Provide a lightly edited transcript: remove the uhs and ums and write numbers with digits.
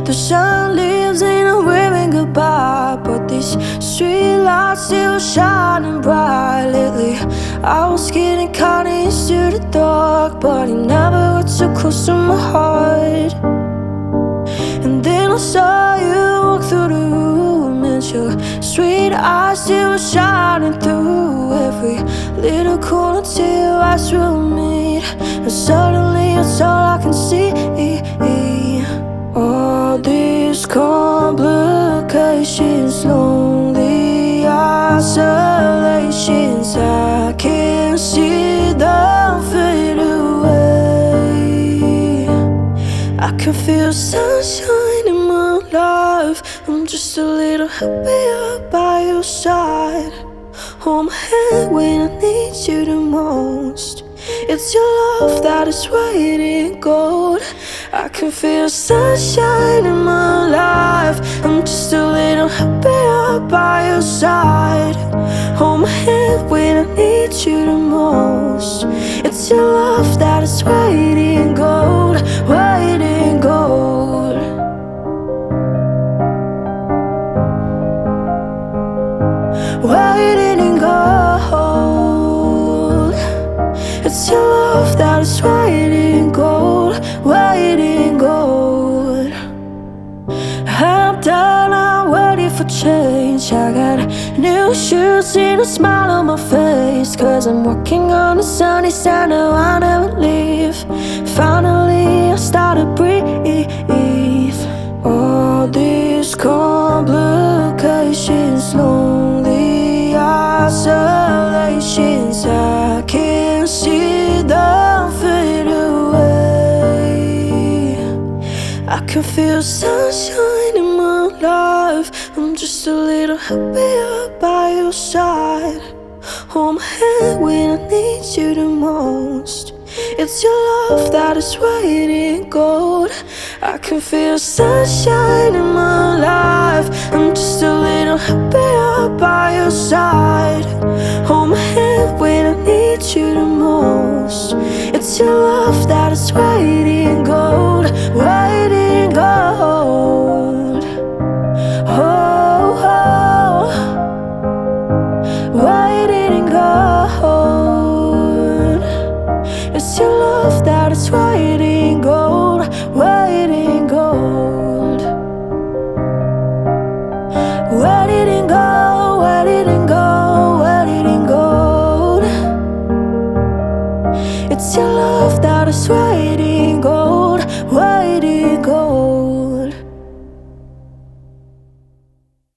The sun lives in a waving goodbye, but these street lights still shining bright. Lately I was getting caught into the dark, but it never got too close to my heart. And then I saw you walk through the room, and your sweet eyes still shining through every little corner till your eyes will meet. And suddenly it's all I can see. All these complications, lonely isolations, I can't see them fade away. I can feel sunshine in my life. I'm just a little happier by your side. Hold my hand when I need you the most. It's your love that is white in gold. I can feel sunshine in my life. I'm just a little happier by your side. Hold my hand when I need you the most. It's your love that is white in gold, white in gold. White in gold. It's your love that is white in gold, white in gold. I'm done, I'm ready for change. I got new shoes and a smile on my face, 'cause I'm walking on the sunny side, now I never leave. Finally I started to breathe. All these complications, lonely isolations, I can't see them fade away. I can feel sunshine in my life. I'm just a little happier by your side. Hold my hand when I need you the most. It's your love that is white in gold. I can feel sunshine in my life. I'm just a little happier by your side. Hold my hand when I need you the most. It's your love that is white in gold, white in gold. Oh, oh, white in gold. It's your love that is white in gold, white in gold. White in gold, white in gold, white in gold. It's your love that is white.